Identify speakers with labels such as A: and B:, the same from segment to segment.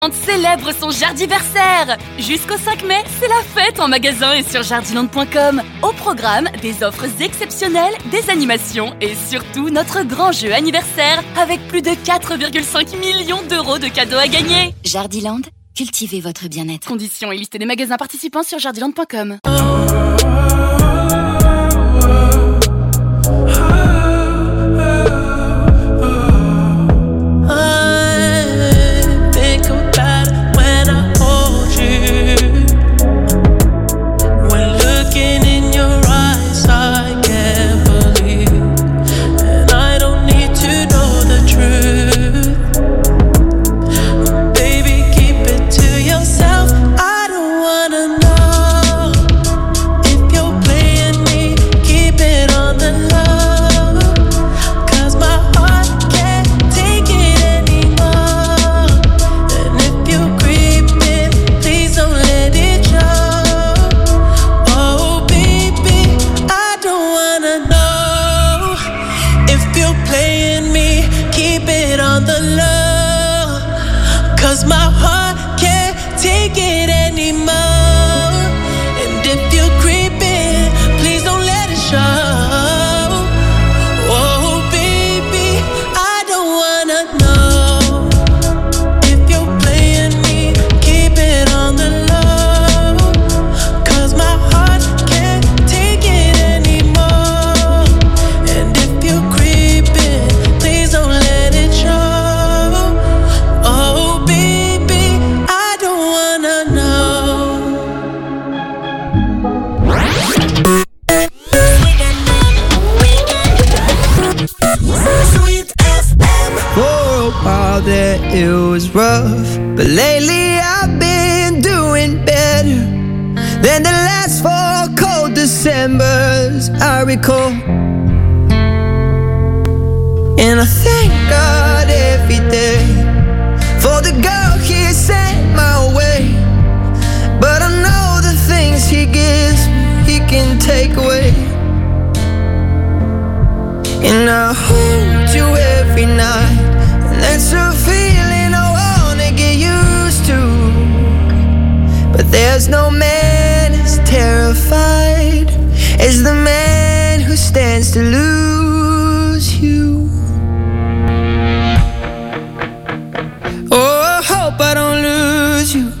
A: Célèbre son jardiversaire. Jusqu'au 5 mai, c'est la fête en magasin et sur jardiland.com. Au programme, des offres exceptionnelles, des animations et surtout notre grand jeu anniversaire avec plus de 4,5 millions d'euros de cadeaux à gagner.
B: Jardiland, cultivez votre bien-être.
A: Conditions et liste des magasins participants sur jardiland.com.
C: It was rough, but lately I've been doing better than the last 4 cold Decembers I recall. And I thank God every day for the girl He sent my way. But I know the things He gives me, He can take away. And I hold you every night, and that's a feeling I wanna get used to. But there's no man as terrified as the man who stands to lose you. Oh, I hope I don't lose you.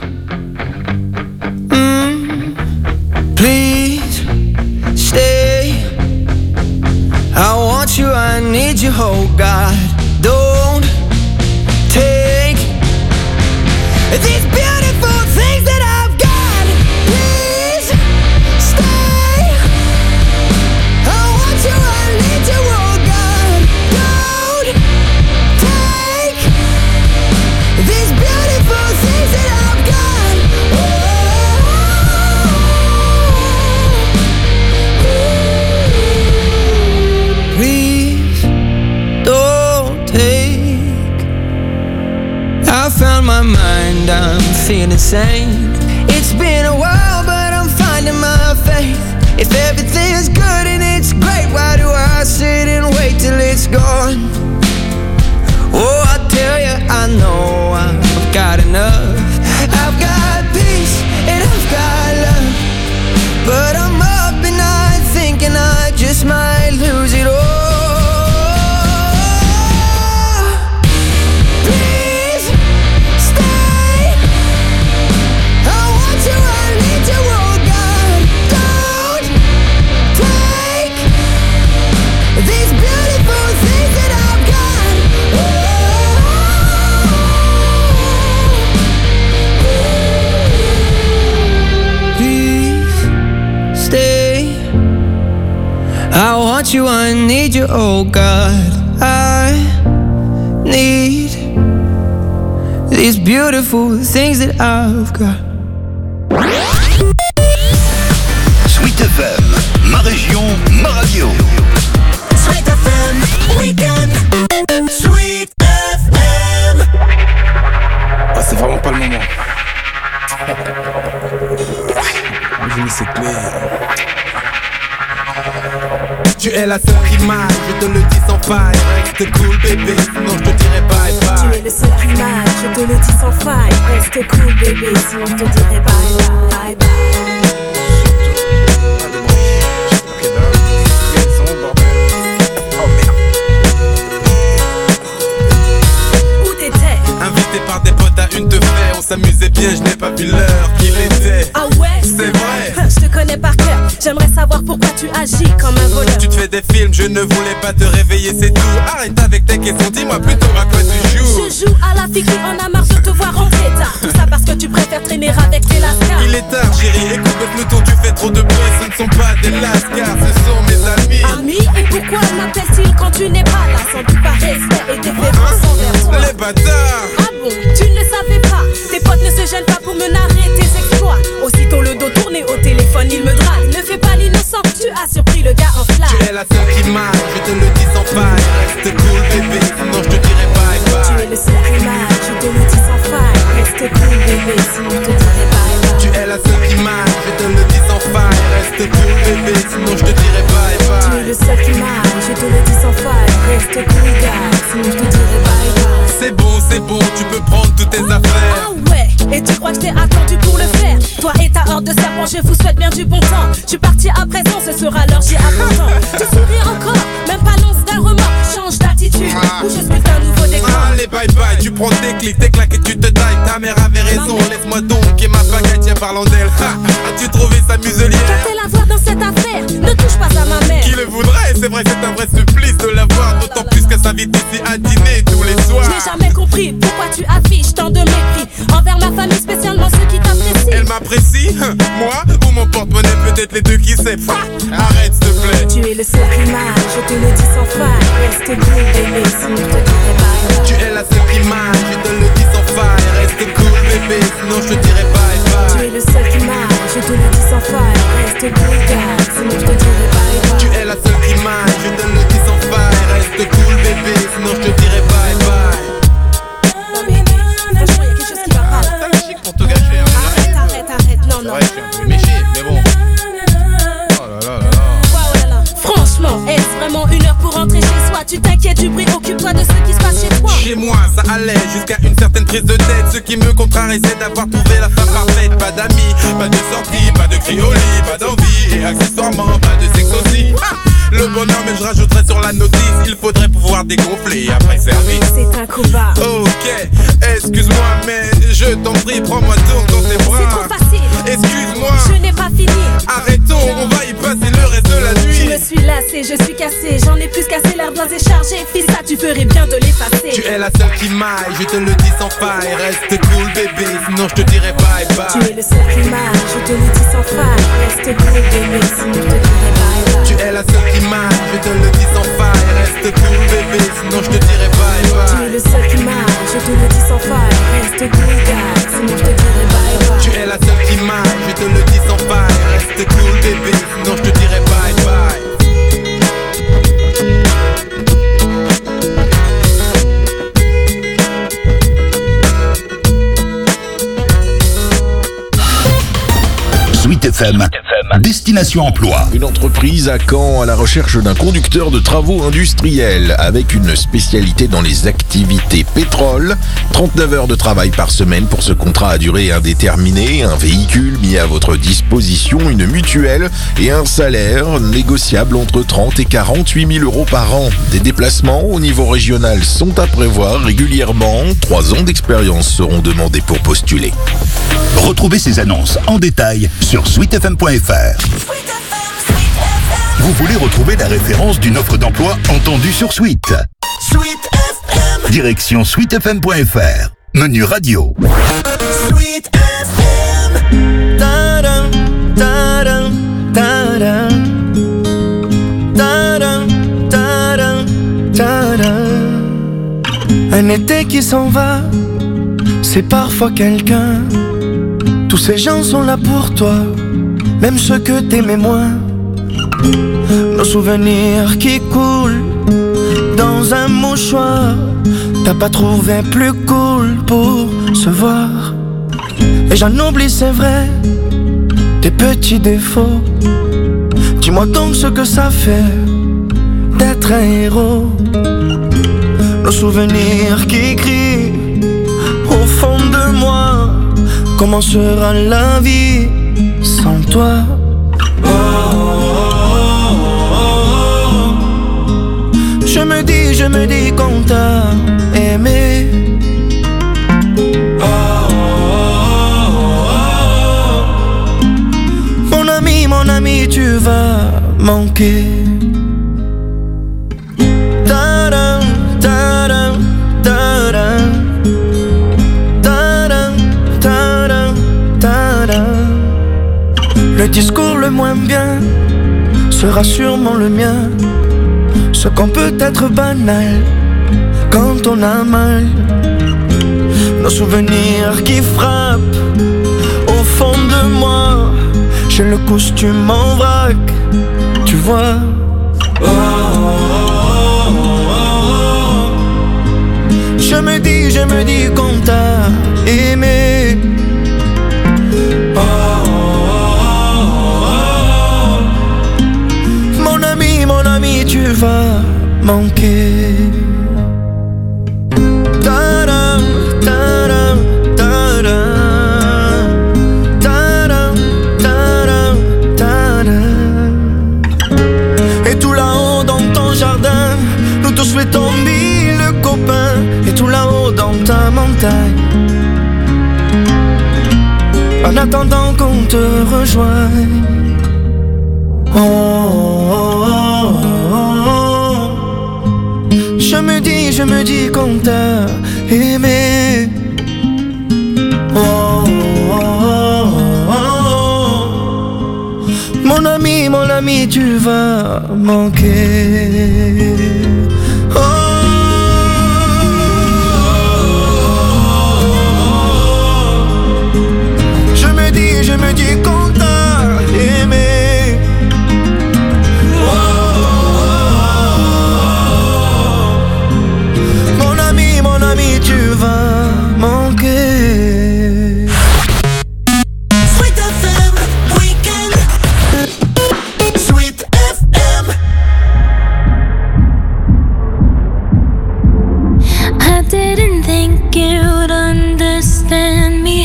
C: Please stay. I want you, I need you, oh God. Don't take these beautiful things that I've got. Please stay. I want you, I need you, oh God. Don't take these beautiful things that I've got. Please don't take. I found my mind, I'm feeling sane. It's been a while, but I'm finding my faith. If everything's good and it's great, why do I sit and wait till it's gone? Oh, I tell you, I know I've got enough. I've got peace and I've got love, but I'm up at night thinking I just might lose it all. I want you, I need you, oh God. I need these beautiful things that I've got.
D: Sweet FM, ma région, ma radio.
E: Sweet FM, week-end. Sweet FM.
F: Ah, c'est vraiment pas le moment. Je me sais clair. Tu es la seule qui m'aille, je te le dis sans faille. Reste cool bébé, sinon je te dirai bye.
C: bye bye.
G: Tu es le seul qui m'aille, je te le dis sans faille. Reste cool bébé, sinon je te dirai bye bye bye.
C: Invité par des potes à une de fer, on s'amusait bien, je n'ai pas vu l'heure qu'il était.
G: Ah ouais?
C: C'est vrai.
G: Je te connais par cœur, j'aimerais savoir pourquoi tu agis comme un voleur.
C: Tu te fais des films, je ne voulais pas te réveiller, c'est tout. Arrête avec tes questions, dis-moi plutôt à quoi tu joues.
G: Je joue à la fille qui en a marre de te voir rentrer tard. Tout ça parce que tu préfères traîner avec tes lascars.
C: Il est tard, chérie, écoute le peloton, tu fais trop de bruit. Ce ne sont pas des lascars, ce sont mes amis.
G: Amis, et pourquoi m'appelle-t-il quand tu n'es pas là? Sans doute par respect et déférence envers toi.
C: Les bâtards.
G: Ah bon, tu ne le savais pas. Tes potes ne se gênent pas pour me narrer tes exploits. Aussitôt le dos tourné au téléphone, il me drague. Ne fais pas l'innocent, tu as surpris le gars en flamme.
C: Tu es la seule qui m'aille, je te le dis sans faille. Reste cool bébé, sinon je te dirai bye bye.
G: Tu es le seul qui m'aille, je te le dis sans faille. Reste cool bébé, sinon je te dirai bye bye.
C: Tu es la seule qui m'aille, je te le dis sans faille. Reste cool bébé, sinon je te dirai bye bye.
G: Tu es le seul qui m'aille, je te le dis sans faille. Reste cool gars, sinon je te dirai bye bye.
C: C'est bon, tu peux prendre toutes tes affaires.
G: Ah ouais, et tu crois que je t'ai attendu pour le faire? Toi et ta horde de serpents, je vous souhaite bien du bon temps. Je suis parti à présent, ce sera l'heure, j'y apprends. Tu souris encore, même pas l'once d'un remords. Change d'attitude, ou je sculpte un nouveau décor.
C: Allez bye bye, tu prends tes clics, tes claques et tu te tailles. Ta mère avait raison, laisse-moi donc et ma baguette, tiens parlant d'elle. As-tu trouvé sa muselière?
G: Qu'a-t-elle à voir dans cette affaire? Ne touche pas à ma mère.
C: Qui le voudrait? C'est vrai, c'est un vrai supplice de la voir. D'autant plus qu'elle s'invite ici à dîner tous les soirs.
G: Je n'ai jamais compris pourquoi tu affiches tant de mépris envers ma famille, spécialement ceux qui t'apprécient.
C: Elle m'apprécie? Moi? Ou mon porte-monnaie, peut-être les deux, qui sait? Arrête s'il te plaît.
G: Tu es le seul qui m'aille, je te le dis sans faille. Reste cool bébé, sinon je te dirai bye bye.
C: Tu es la seule qui m'aille, je te le dis sans faille. Reste cool bébé, sinon je te dirai bye bye.
G: Tu es le seul qui m'aille, je te le dis sans faille. Reste cool gars, sinon je te dirai bye bye.
C: Tu es la seule qui m'aille, je te le dis sans faille. Reste cool bébé, sinon je te dirai bye bye.
G: Non mais, franchement y'a quelque chose qui va pas.
C: T'as le chic pour te gâcher, hein.
G: Arrête, non, non.
C: Ouais, je suis un peu méché, mais bon. Oh là là là là.
G: Wow, là là. Franchement, est-ce vraiment une heure pour rentrer chez soi? Tu t'inquiètes du bruit, occupe-toi de ce qui se passe chez toi.
C: Chez moi, ça allait jusqu'à une certaine prise de tête. Ce qui me contrarie, c'est d'avoir trouvé la femme parfaite. Pas d'amis, pas de sortie, pas de criolis, pas d'envie. Et accessoirement, pas de sexe aussi. Le bonheur, mais je rajouterais sur la notice. Il faudrait pouvoir dégonfler après service.
G: C'est un combat.
C: Ok, excuse-moi, mais je t'en prie, prends-moi donc dans tes bras.
G: C'est trop facile.
C: Excuse-moi,
G: Je n'ai pas fini.
C: arrêtons, on va y passer le reste de la
G: Je
C: nuit.
G: me suis lassée, je suis cassée. J'en ai plus cassé, l'air blasé chargé. Fils, ça tu ferais bien de l'effacer.
C: Tu es la seule qui m'aille, je te le dis sans faille. Reste cool bébé, sinon je te dirai bye bye.
G: Tu es le seul qui m'aille, je te le dis sans faille. Reste cool bébé, sinon je te dirai bye bye.
C: Tu es la seule qui m'aille, je te le dis sans faille. Reste cool bébé, sinon je te dirai bye
G: Tu
C: bye.
G: es le seul qui m'aille, je te le dis sans faille. Reste cool gars, sinon je te dirai bye bye.
C: Tu es la seule qui m'aille, je te le dis sans faille. Reste cool bébé, sinon je te dirai bye bye.
D: Sweet FM, Destination Emploi.
H: Une entreprise à Caen à la recherche d'un conducteur de travaux industriels avec une spécialité dans les activités pétrole. 39 heures de travail par semaine pour ce contrat à durée indéterminée, un véhicule mis à votre disposition, une mutuelle et un salaire négociable entre 30 et 48 000 euros par an. Des déplacements au niveau régional sont à prévoir régulièrement. 3 ans d'expérience seront demandés pour postuler.
D: Retrouvez ces annonces en détail sur sweetfm.fr. Vous voulez retrouver la référence d'une offre d'emploi entendue sur Sweet.
E: Sweet FM.
D: Direction sweetfm.fr. Menu radio.
E: Sweet FM.
C: Ta-dam, ta-dam, ta-dam. Ta-dam, ta-dam, ta-dam. Un été qui s'en va, c'est parfois quelqu'un. Tous ces gens sont là pour toi, même ceux que t'aimais moins. Nos souvenirs qui coulent dans un mouchoir. T'as pas trouvé plus cool pour se voir. Et j'en oublie, c'est vrai, tes petits défauts. Dis-moi donc ce que ça fait d'être un héros. nos souvenirs qui crient au fond de moi. Comment sera la vie sans toi? Je me dis qu'on t'a aimé. Mon ami, tu vas manquer. Ta-dam, ta-dam, ta-dam, ta-dam, ta-dam, ta-dam. Le discours le moins bien sera sûrement le mien. Ce qu'on peut être banal quand on a mal. Nos souvenirs qui frappent au fond de moi. J'ai le costume en vrac, tu vois. Je me dis qu'on t'a aimé. Mon ami, tu vas manquer. Ta-dam, ta-dam, ta-dam, ta-dam, ta-dam, ta-dam. Et tout là-haut dans ton jardin, nous te souhaitons mille copains. Et tout là-haut dans ta montagne, en attendant qu'on te rejoigne. Oh, oh, oh, oh. Je me dis qu'on t'a aimé. Oh, oh, oh, oh. Mon ami, tu vas manquer. Oh, je me dis qu'on t'a aimé. Tu vas manquer.
E: Sweet FM Weekend. Sweet FM.
I: I didn't think you'd understand me.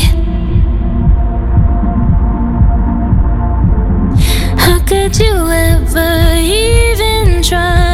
I: How could you ever even try?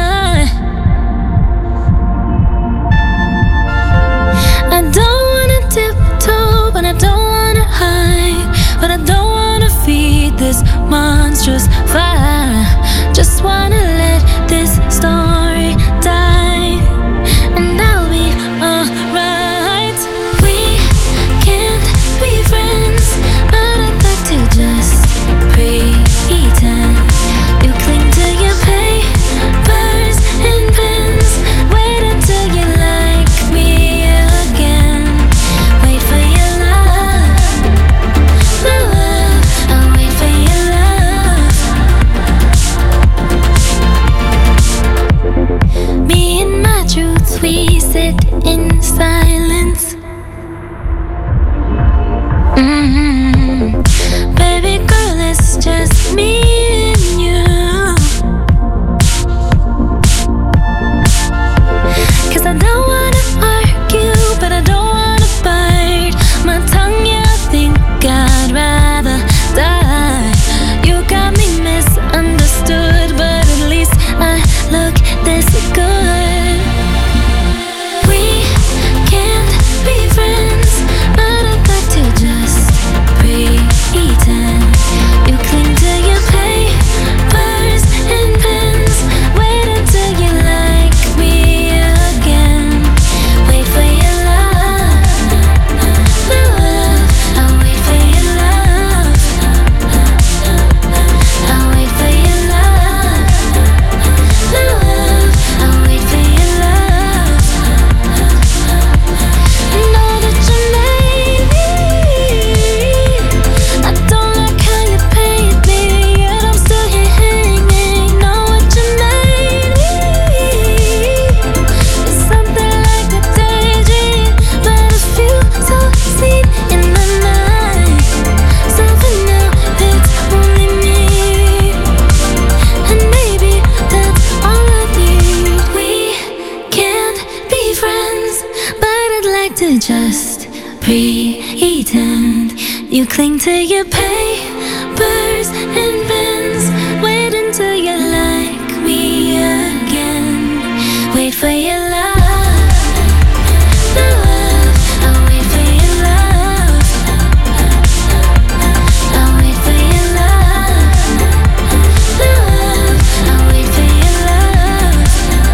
I: Monstrous fire. Just wanna let this story die, and I'll be alright. We can't be friends, but I'd like to just pretend. You cling to your papers and pens. Wait until you like me again. Wait for your love, my love. I'll wait for your love. You cling to your papers and pens. Wait until you like me again. Wait for your love. I'll wait for your love. I'll wait for your love. I'll wait for your love.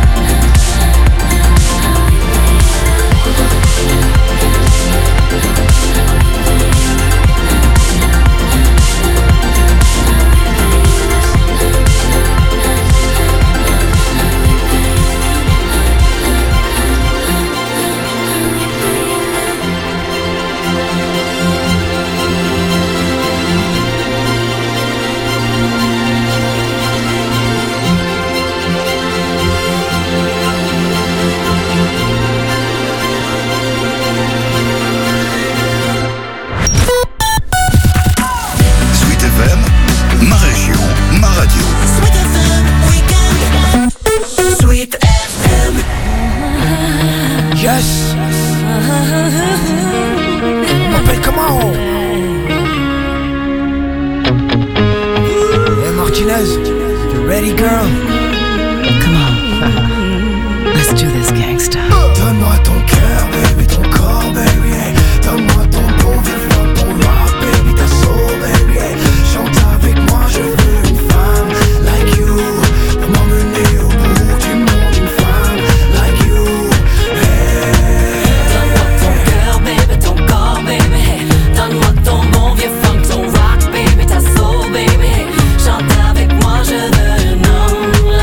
D: Sweet FM, ma région, ma radio.
E: Sweet FM Weekend. Sweet FM.
C: Yes. M'appelle comment? Hey Martinez, you ready girl?
J: Come on. Let's do this, gangsta.
C: Donne-moi ton cœur, baby, ton corps, baby, hey. Donne-moi ton bon vivant, ton rock, baby, ta soul, baby, hey. Chante avec moi, je veux une femme like you. Pour m'emmener au bout du monde, une femme like you, hey.
J: Donne-moi ton cœur, baby, ton corps, baby. Donne-moi ton bon vieux funk, ton rock, baby, ta soul, baby. Chante avec moi, je veux un homme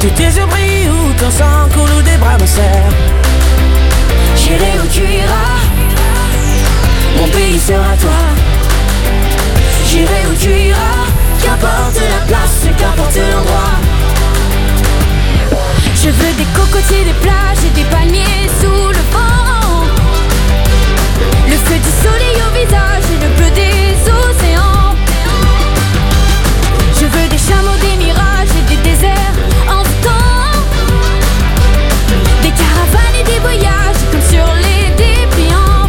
G: Que tes yeux brillent ou ton sang coule ou des bras me serrent.
J: J'irai où tu iras, mon pays sera toi. J'irai où tu iras, qu'importe la place, qu'importe l'endroit.
I: Je veux des cocotiers, des plages et des palmiers sous le vent. Le feu du soleil au visage et le bleu des océans. Je veux des chameaux, des mirages et des déserts envoûtants. Des caravanes et des voyages comme sur les dépliants.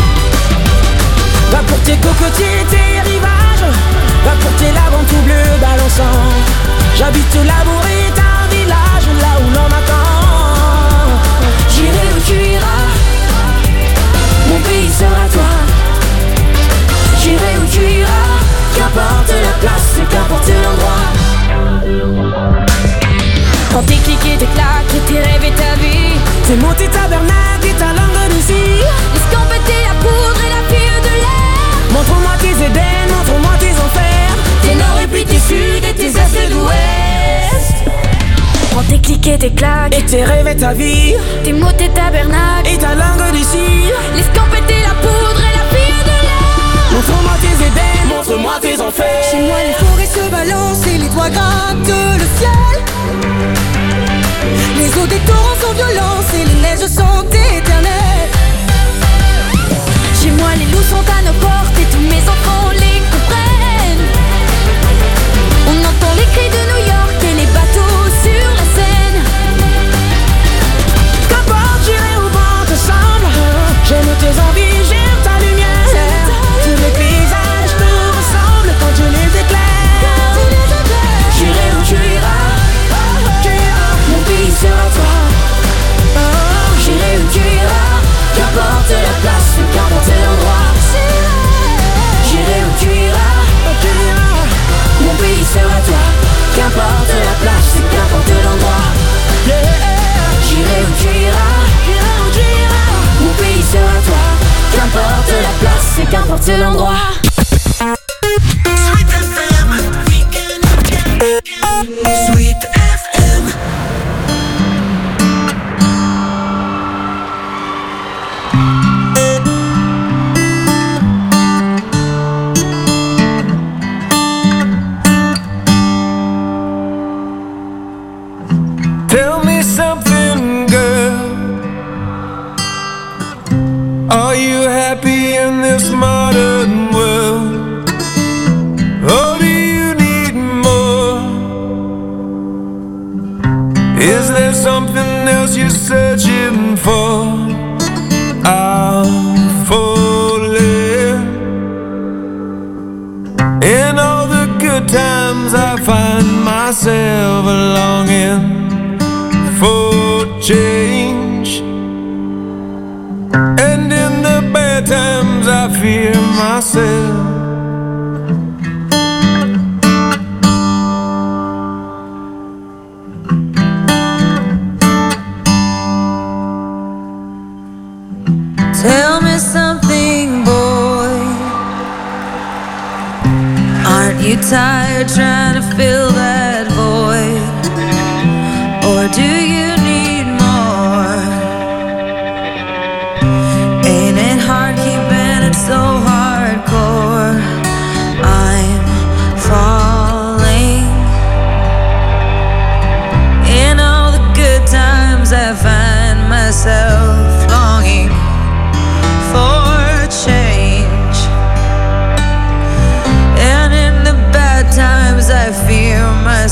G: Va pour tes cocotiers et tes rivages, va pour tes laves tout bleu balançant. J'habite l'amour est un village là où l'on m'attend.
J: J'irai où tu iras, mon pays sera toi. J'irai où tu iras, qu'importe la place, qu'importe l'endroit.
I: Quand tes clics et tes claques et tes rêves et ta vie,
G: tes mots, tes tabernacles et ta langue de cire.
I: L'escampette et la poudre et la fille de l'air.
G: Montre-moi tes Éden, montre-moi tes enfers.
J: Tes nord et puis tes sud et tes est et d'ouest.
I: Quand tes clics et tes claques
G: et tes rêves et ta vie,
I: tes mots, tes tabernacles
G: et ta langue de cire.
I: L'escampette et la poudre et la fille de l'air.
G: Montre-moi tes Éden, montre-moi tes enfers.
K: Chez moi les forêts se balancent et les toits grattent le ciel. Les eaux des torrents sont violentes et les neiges sont éternelles.
I: Chez moi les loups sont à nos portes et tous mes enfants les comprennent. On entend les cris de New York et les bateaux sur la Seine.
G: Qu'importe j'irai où vent te semble. J'aime tes envies, j'aime ta lumière. Tous les paysages me ressemblent quand tu les éclaires.
J: J'irai où tu iras, mon pays sera toi. J'irai où tu iras, qu'importe la place, qu'importe l'endroit. J'irai où tu iras, mon pays sera toi. Qu'importe la place, qu'importe l'endroit. J'irai où tu iras, mon pays sera toi. Qu'importe la place, qu'importe l'endroit.
E: Sweet FM.
C: Tell me something, girl. Are you happy in this modern world? Or do you need more? Is there something else you're searching for? I'm falling. In all the good times I find myself longing for change, and in the bad times I fear myself.
K: Tell me something, boy. Aren't you tired trying to fill that void? Or do you need more? Ain't it hard keeping it so hardcore? I'm falling. In all the good times I find myself longing for change, and in the bad times I fear myself.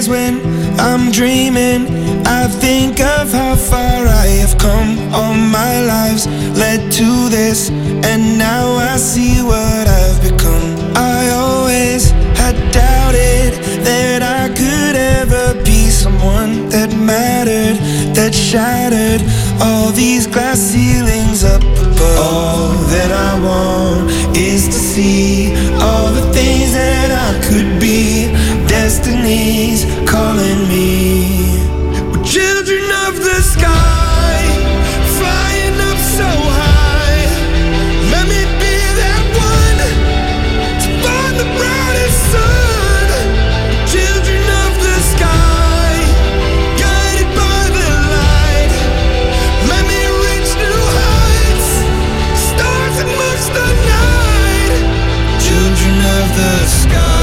C: days when I'm dreaming, I think of how far I have come. All my lives led to this, and now I see what I've become. I always had doubted that I could ever be someone that mattered, that shattered all these glass ceilings up above. All that I want is to see all the things that I could be. Destiny's calling me. We're children of the sky, flying up so high. Let me be that one to find the brightest sun. Children of the sky, guided by the light. Let me reach new heights, stars amongst the night. Children of the sky.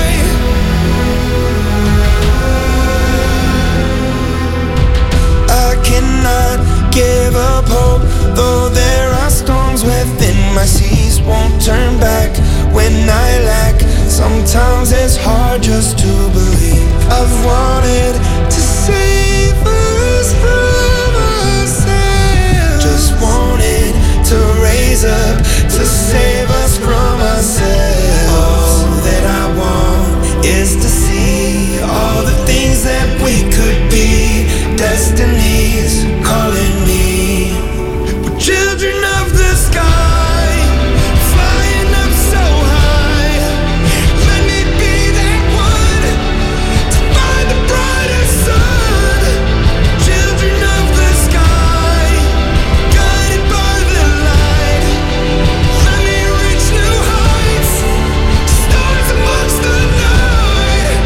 C: Give up hope, though there are storms within my seas. Won't turn back when I lack. Sometimes it's hard just to believe. I've wanted to save us from ourselves. Just wanted to raise up to save us from ourselves. All that I want is to see all the things that we could be. Destiny's calling me. We're children of the sky, flying up so high. Let me be that one to find the brightest sun. Children of the sky, guided by the light. Let me reach new heights, stars amongst the night.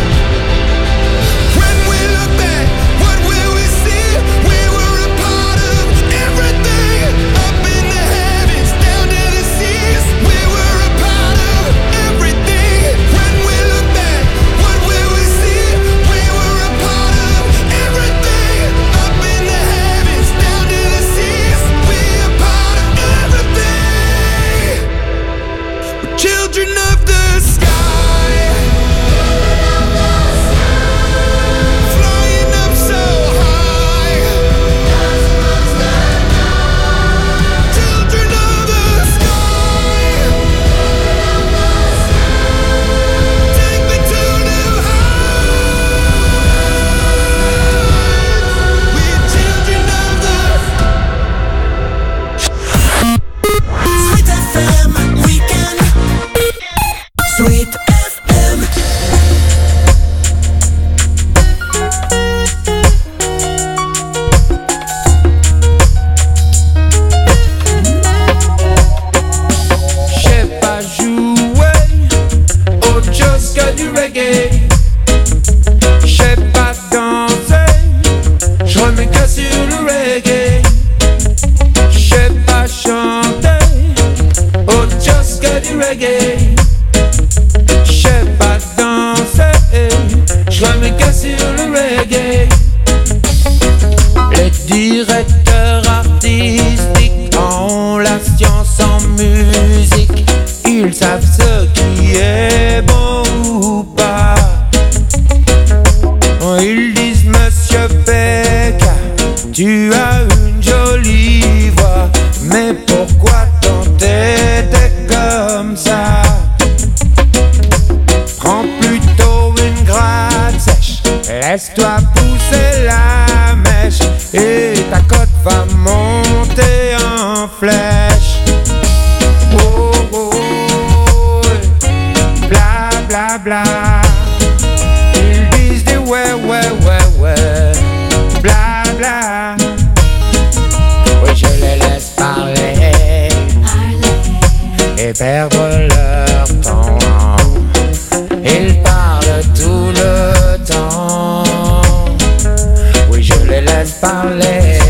C: When we look back, what will we see? We were a part of everything, up in the heavens, down to the seas. We were a part of everything. When we look back, what will we see? We were a part of everything, up in the heavens, down to the seas. We are part of everything. We're children of the sky, flying up so high. Children of the sky, take me to new heights. We're children of the
E: Sweet FM Weekend. Sweet FM.
C: J'sais pas jouer au Joska du reggae. J'sais pas danser, j'remets que sur le reggae. J'sais pas chanter au Joska du reggae. J'sais pas danser, j'remets que sur le reggae. Les directeurs artistiques ont la science en musique. Ils savent ce qui est bon ou pas. Ils disent Monsieur Beck, tu as une jolie voix, mais pourquoi t'entêter comme ça? Prends plutôt une gratte sèche, laisse-toi pousser la mèche, et ta cote va monter en flèche. Oh, oh, oh, bla bla bla. Ils disent des ouais, ouais, ouais, ouais, bla bla. Oui, je les laisse parler et perdre leur temps. Ils parlent tout le temps. Oui, je les laisse parler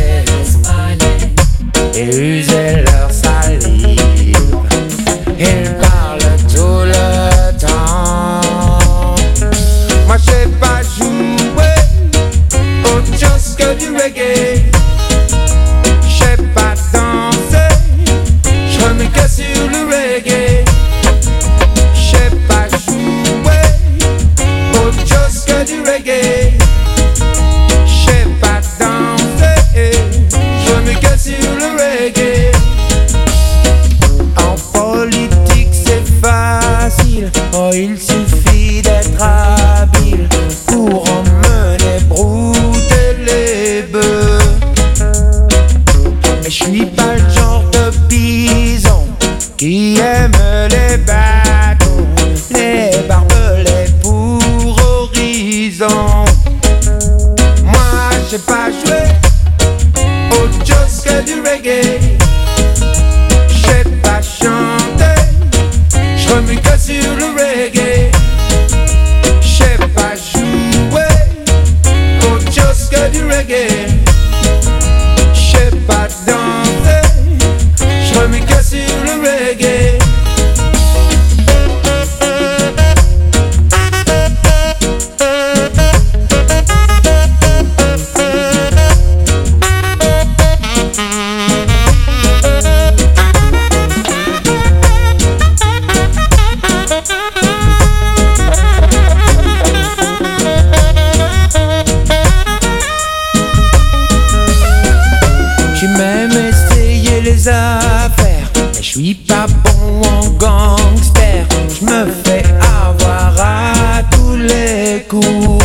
C: et user leur salive. Ils parlent tout le temps. Moi, j'sais pas jouer autre chose que du reggae. J'sais pas danser, j'remets que sur le reggae. Oh, il suffit d'être habile pour emmener brouter les bœufs. Mais je suis pas le genre de bison qui aime les bâtons, les barbelés pour horizon. Moi j'ai pas joué autre chose que du reggae. J'ai pas chanté, j'remue que sur le reggae. J'ai pas joué autre chose que du reggae. J'ai pas dansé, j'remue que sur le reggae. Affaires, mais je suis pas bon en gangster. Je me fais avoir à tous les coups.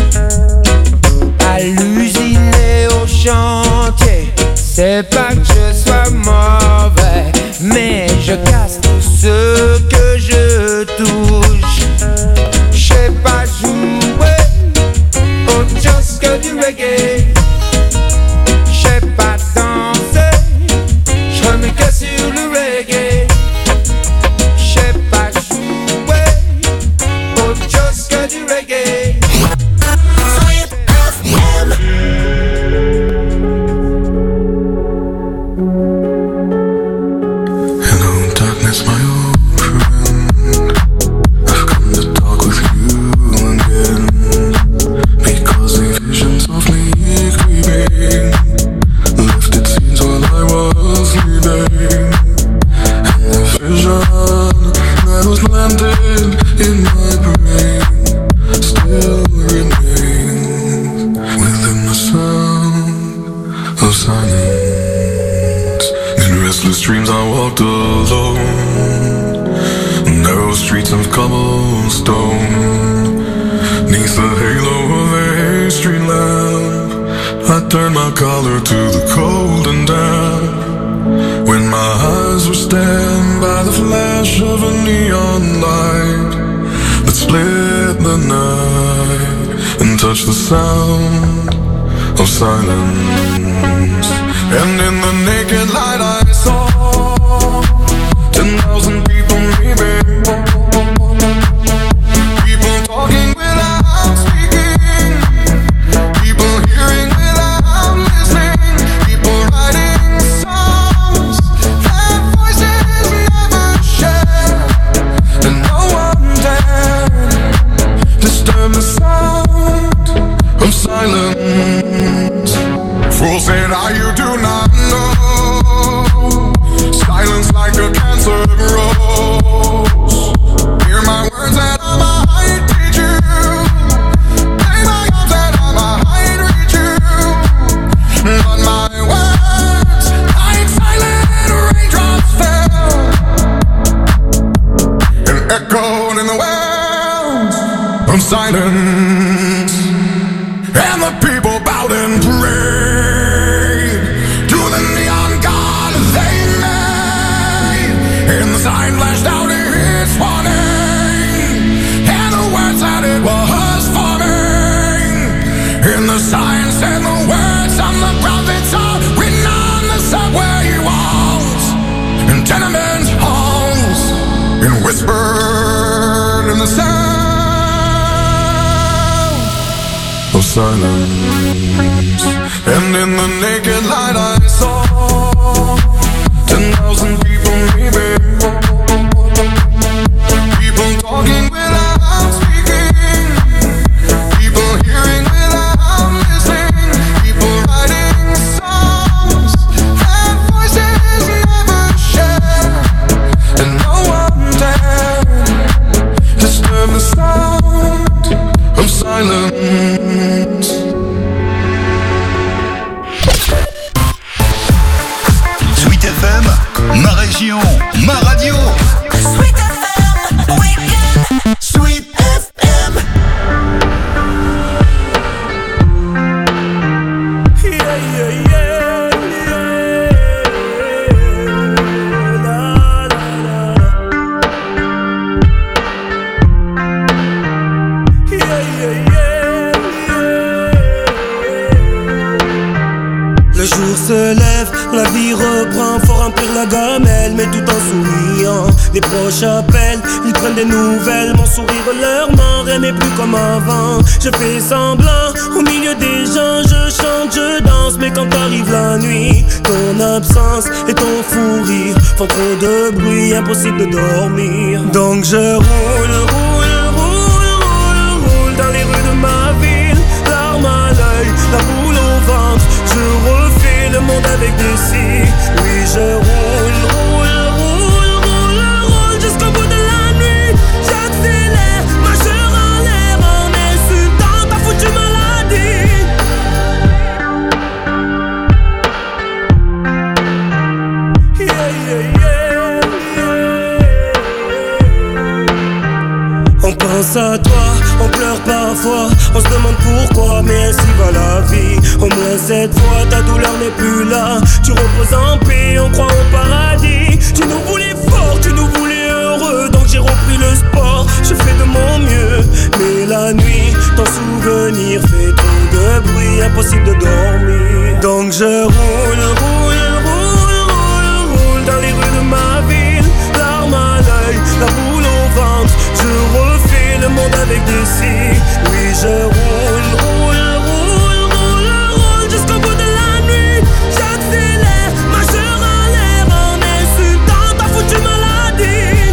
C: À l'usine et au chantier, c'est pas que je sois mauvais, mais je casse tout ce que je touche. J'ai pas joué autre chose que du reggae. J'ai pas dansé, j'remue que sur le reggae. J'ai pas joué autre chose que du reggae.
L: Hello darkness, my old friend. I've come to talk with you again, because the visions of me creeping lifted scenes while I was sleeping, and the vision that was planted in my brain still remains within the sound of silence. In restless dreams I walked alone, narrow streets of cobblestone, neath the halo of a street lamp. I turned my collar to the cold and damp, when my eyes were stabbed by the flash of a neon light that split the night and touched the sound of silence. And in the naked light I saw 10,000 people maybe, people talking without speaking, people hearing without listening, people writing songs that voices never share, and no one dared disturb the sound of silence. Fool said, you do not know, silence like a cancer grows. Hear my words that I might teach you, play my arms that I might reach you, but my words like silent raindrops fell and echoed in the wells of silence. And the people bowed and prayed to the neon god they made, and the sign flashed out its warning, and the words that it was forming, and the sign said the words of the prophets are written on the subway walls and tenement halls, and whispered in the sound of silence. And in the naked light I saw 10,000 people maybe, people talking without speaking, people hearing without listening, people writing songs that voices never share, and no one dared disturb the sound of silence.
D: Sweet
M: Les proches appellent, ils prennent des nouvelles. Mon sourire leur ment, rien n'est plus comme avant. Je fais semblant, au milieu des gens. Je chante, je danse, mais quand arrive la nuit, ton absence et ton fou rire font trop de bruit, impossible de dormir. Donc je roule dans les rues de ma ville, larmes à l'œil, la boule au ventre. Je refais le monde avec des cils. Oui, je roule jusqu'au bout de la nuit. J'accélère, majeur en l'air, en insultant ta foutue maladie. On pense à toi, on pleure parfois, on se demande pourquoi, mais ainsi va la vie. Au moins cette fois, ta douleur n'est plus là. Tu reposes en paix, on croit au paradis. Tu nous voulais fort, tu nous voulais heureux, donc j'ai repris le sport. Je fais de mon mieux, mais la nuit, ton souvenir fait trop de bruit, impossible de dormir. Donc je roule dans les rues de ma ville, larmes à l'œil, la boule au ventre. Je refais le monde avec des cils. Oui, je roule jusqu'au bout de la nuit. J'accélère, majeur en l'air, en insultant ta foutue maladie.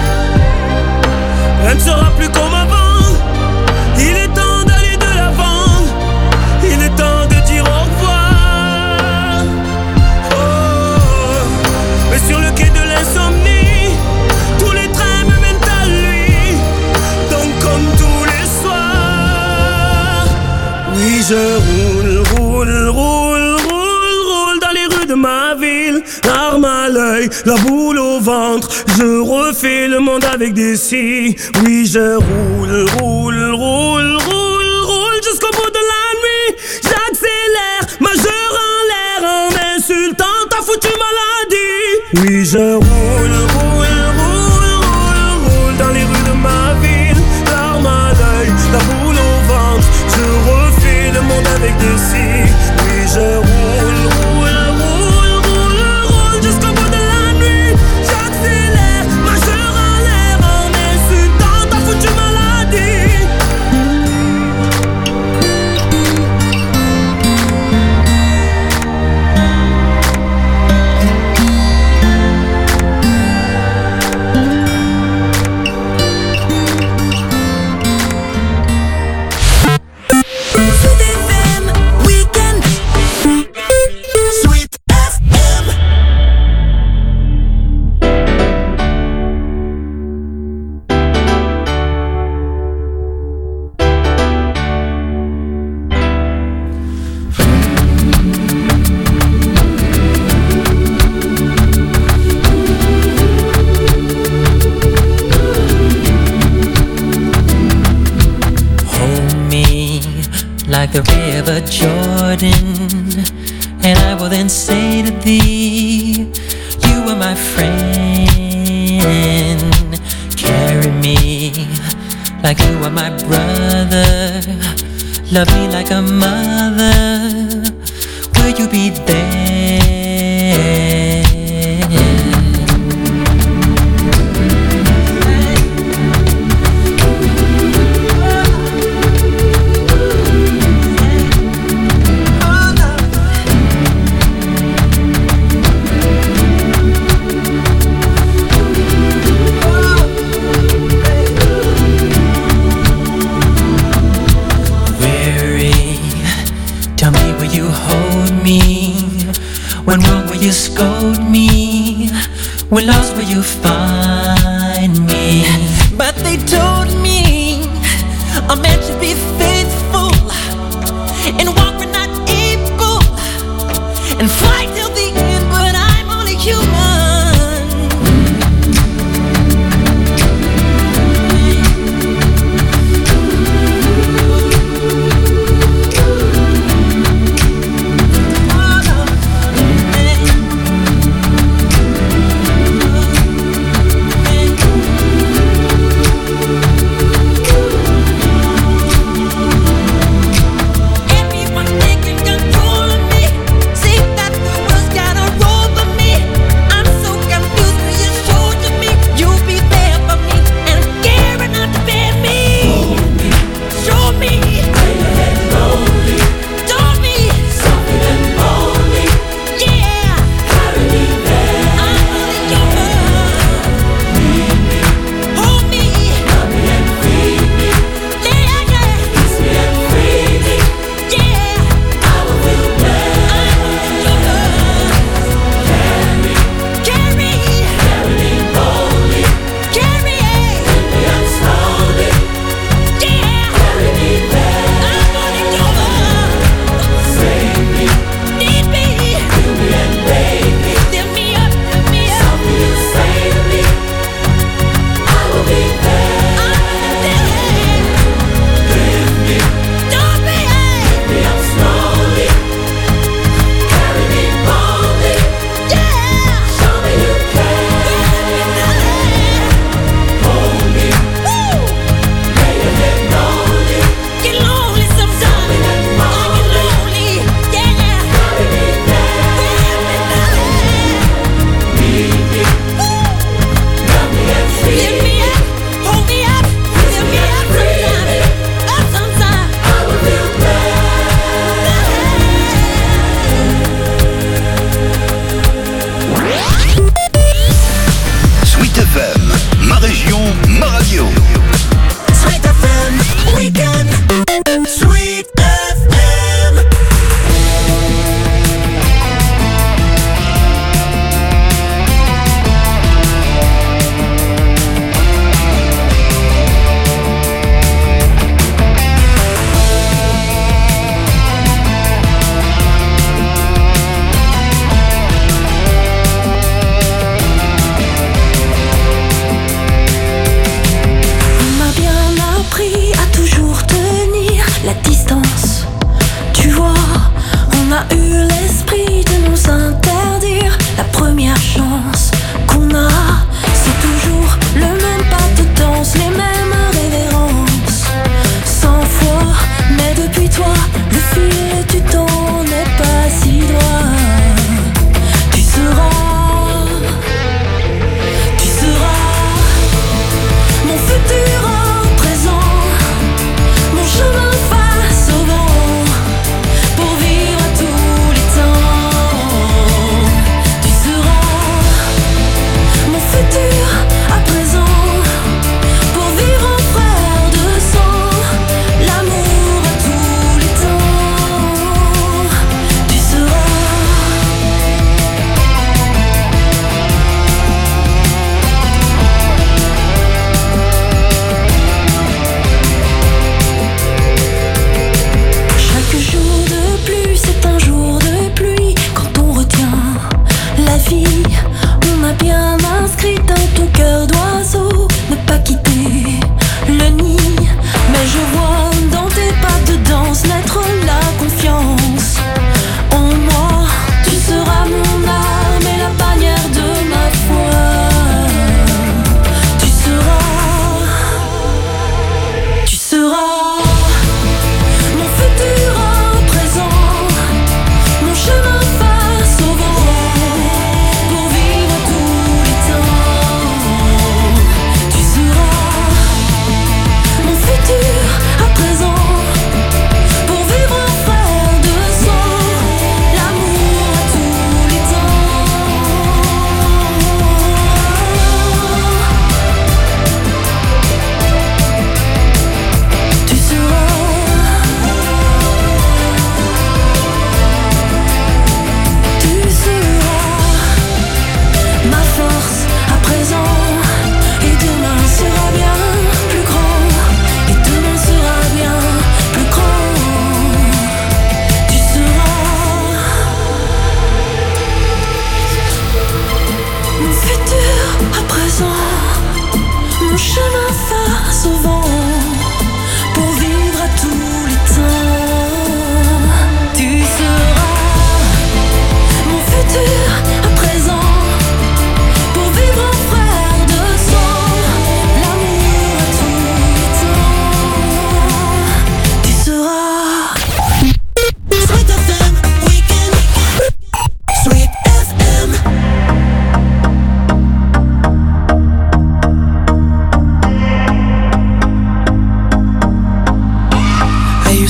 M: Rien ne sera plus comme avant. Il est temps d'aller de l'avant. Il est temps de dire au revoir. Oh, mais sur le quai de l'insomnie, tous les trains me mènent à lui. Donc comme tous les soirs, oui je roule dans les rues de ma ville, l'arme à l'œil, la boule au ventre. Je refais le monde avec des cils. Oui je roule jusqu'au bout de la nuit. J'accélère, majeur en l'air, en insultant ta foutue maladie. Oui je roule dans les rues de ma ville, l'arme à l'œil, la boule au ventre. Je refais le monde avec des cils. Oui je roule jusqu'au bout de la nuit. J'accélère, majeur en l'air, en insultant ta foutue maladie.
N: Like the river Jordan, and I will then say to thee, you are my friend. Carry me like you are my brother. Love me like a mother. Will you be there? When wrong will you scold me? When lost will you find me? But they told me a man should be faithful and walk when not able and fight till the end, but I'm only human.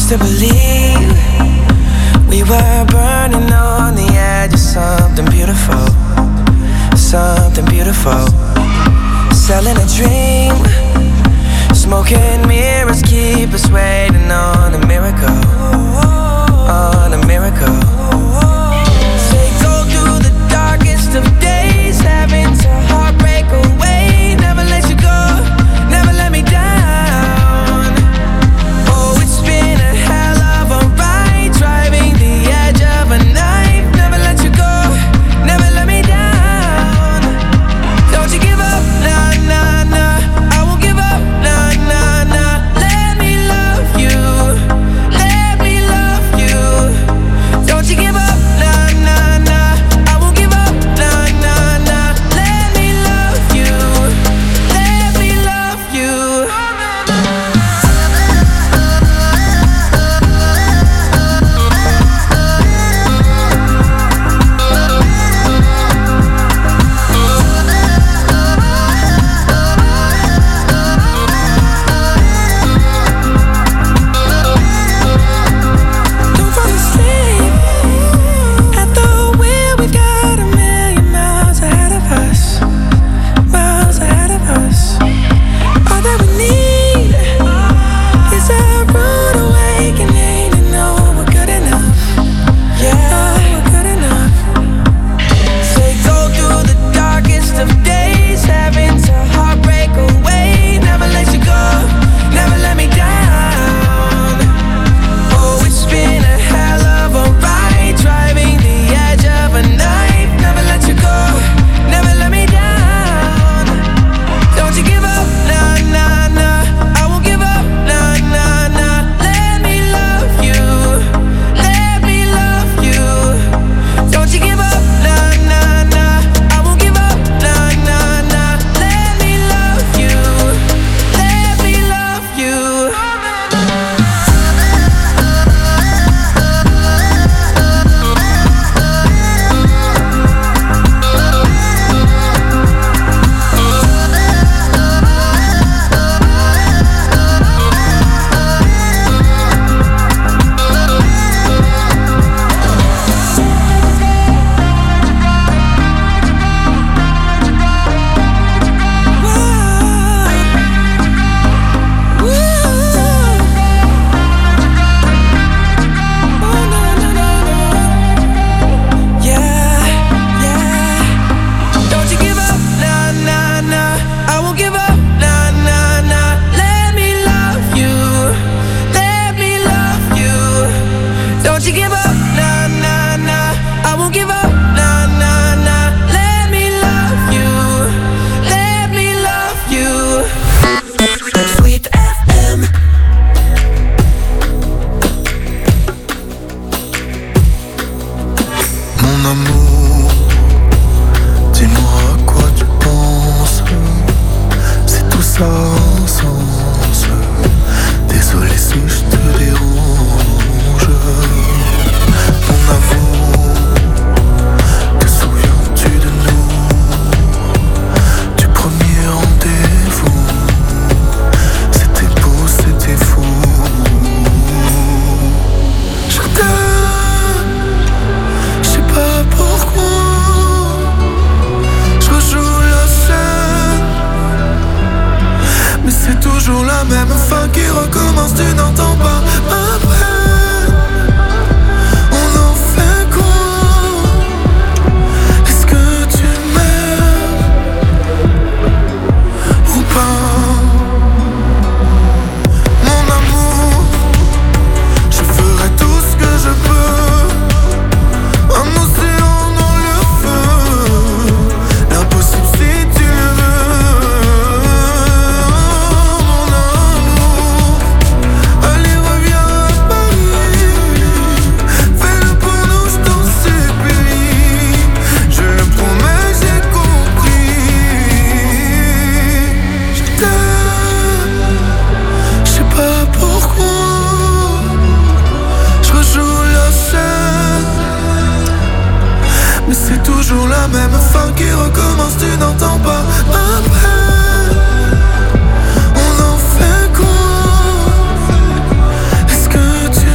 C: used to believe we were burning on the edge of something beautiful, something beautiful. Selling a dream, smoking mirrors keep us waiting on a miracle, on a miracle. Say go through the darkest of days, having to heartbreak away. Never let you go, never let me down. Oh, it's been a hell of a ride, driving the edge of a knife. Never let you go, never let me down. Don't you give up, nah, nah, nah. I won't give up, nah, nah, nah. Let me love you, let me love you. Don't you give up, nah, nah, nah. I won't give up, nah, nah, nah. Let me love you, let me love you. Don't fall asleep at the wheel. We've got a million miles ahead of us, miles ahead of us. All that we need is a rude awakening to know we're good enough. Yeah, we're good enough. Say go through the darkest of days, having to heartbreak away. Never let you go, never let me down. Oh, it's been a hell of a ride, driving the edge of a knife. Never let you go, never let me down. Don't you give up, nah, nah, nah. I won't give up, nah, nah, nah. Let me love you, let me love you. Don't you give up, nah, nah, nah. I won't give up, nah, nah, nah. Let me love you, let me love you. Don't you give up, nah, nah, nah. I won't give up, nah, nah, nah. Let me love you, let me love you. Don't you give up, nah, nah, nah. I won't give up, nah, nah, nah. Let me love you, let me love you. Sweet FM.
L: Mon amour, dis-moi à quoi tu penses. C'est tout ça sans sens. Désolé si je te dérange. Mon amour, te souviens-tu de nous? Du premier rendez-vous. C'était beau, c'était fou. Je t'aime, je sais pas pourquoi. Je rejoue la scène, mais c'est toujours la même fin qui recommence. Tu n'entends pas ma peine. On en fait quoi? Est-ce que tu m'aimes ou pas? Mon amour, je ferai tout ce que je peux. Un océan dans le feu, l'impossible si tu le veux. Mon amour, allez reviens à Paris. Fais-le pour nous, je t'en supplie. Je le promets, j'ai compris. Je t'aime, je sais pas pourquoi. Je rejoue la scène, mais c'est toujours la même fin qui recommence. Tu n'entends pas ma peine. On en fait quoi? Est-ce que tu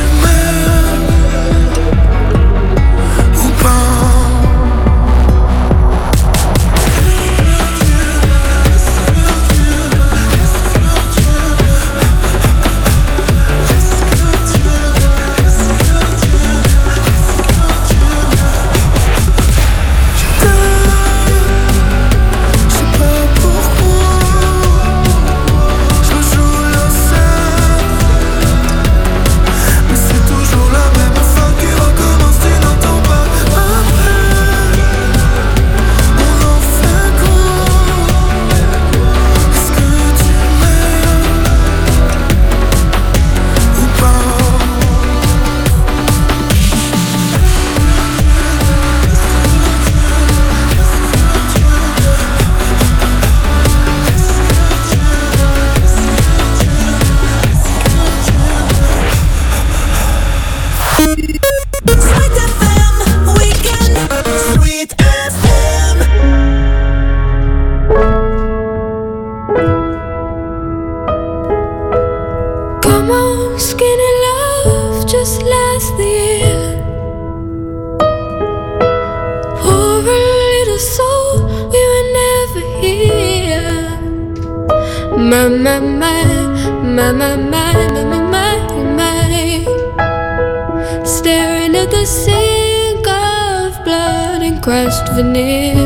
I: skinny love just last the year. Poor little soul, we were never here. My, my, my, my, my, my, my, my, my. Staring at the sink of blood and crushed veneer.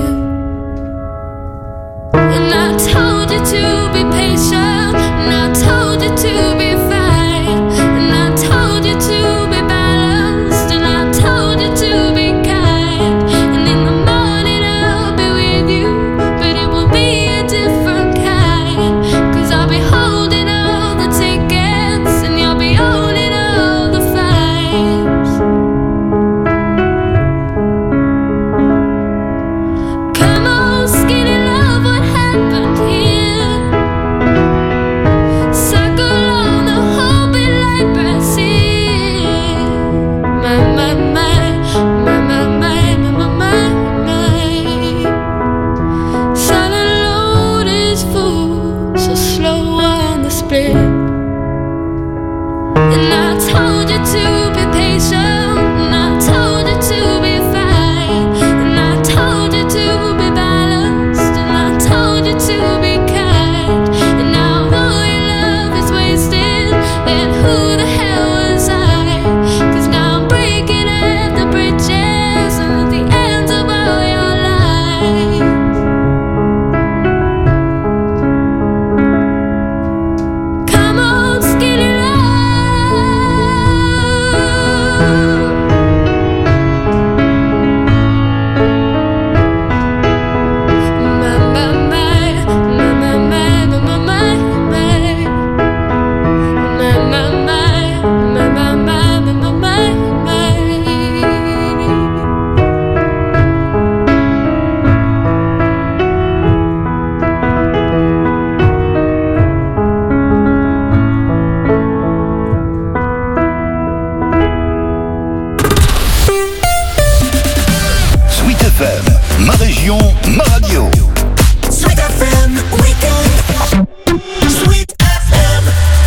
I: And I told you to be patient, and I told you to be fine, and I told you to be balanced, and I told you to be kind. And in the morning I'll be with you, but it will be a different kind. 'Cause I'll be holding all the tickets, and you'll be owning all the fines. Come on, skinny love, what happened here? Circle on the whole bit like Brazil. My, my, my, my, my, my, my, my, my. Silent load is full, so slow on the split. And I told you to be patient, and I told you to be fine, and I told you to be balanced, and I told you to be kind. And now all your love is wasted, then who the hell was I? 'Cause now I'm breaking at the bridges and at the ends of all your lives. Come on, skinny love. My, my, my, my, my, my, my, my, my, my. My, my, my, my, my, my, my, my, my, my.
D: Sweet FM, ma région, ma radio.
E: Sweet FM Weekend. Sweet FM.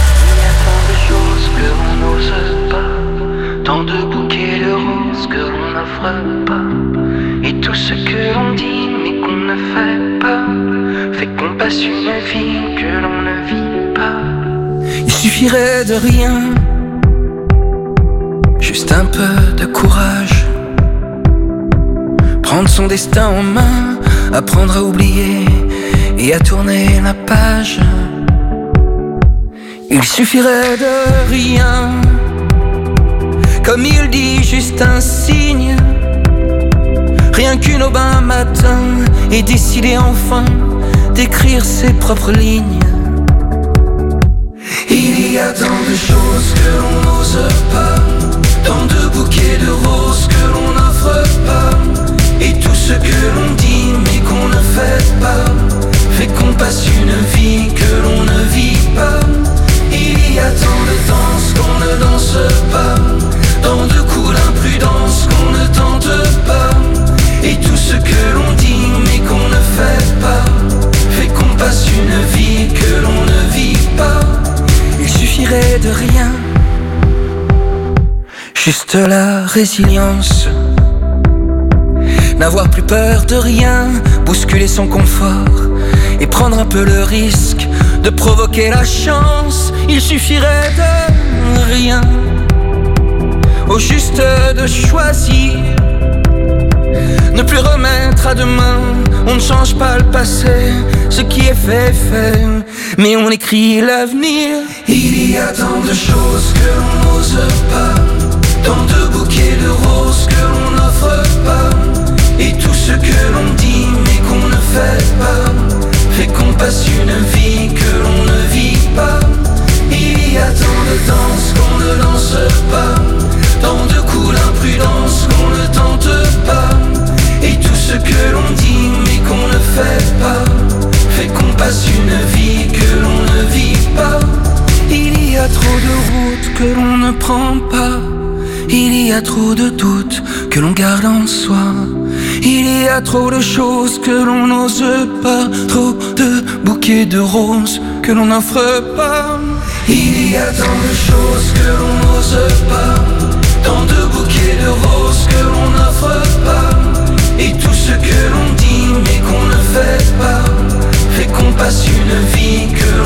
O: Que l'on n'ose pas, tant de bouquets de roses que l'on n'offre pas, et tout ce que l'on dit mais qu'on ne fait pas, fait qu'on passe une vie que l'on ne vit pas.
C: Il suffirait de rien, juste un peu de courage. Prendre son destin en main, apprendre à oublier et à tourner la page. Il suffirait de rien, comme il dit, juste un signe. Rien qu'une aubin matin et décider enfin d'écrire ses propres lignes. Il y a tant de choses que l'on n'ose pas, tant de bouquets de roses que l'on n'offre pas, et tout ce que l'on dit mais qu'on ne fait pas, fait qu'on passe une vie que l'on ne vit pas. Il y a tant de danses qu'on ne danse pas, tant de coups d'imprudence qu'on ne tente pas, et tout ce que l'on dit mais qu'on ne fait pas, fait qu'on passe une vie que l'on ne vit pas. Il suffirait de rien, juste la résilience. N'avoir plus peur de rien, bousculer son confort et prendre un peu le risque de provoquer la chance. Il suffirait de rien, au juste de choisir, ne plus remettre à demain. On ne change pas le passé, ce qui est fait, fait, mais on écrit l'avenir. Il y a tant de choses que l'on n'ose pas, tant de bouquets de roses que l'on n'offre pas, et tout ce que l'on dit mais qu'on ne fait pas, fait qu'on passe une vie que l'on ne vit pas. Il y a tant de danses qu'on ne danse pas, tant de coups d'imprudence qu'on ne tente pas, et tout ce que l'on dit mais qu'on ne fait pas, fait qu'on passe une vie que l'on ne vit pas. Il y a trop de routes que l'on ne prend pas, il y a trop de doutes que l'on garde en soi, il y a trop de choses que l'on n'ose pas, trop de bouquets de roses que l'on n'offre pas.
O: Il y a tant de choses que l'on n'ose pas, tant de bouquets de roses que l'on n'offre pas, et tout ce que l'on dit mais qu'on ne fait pas, fait qu'on passe une vie que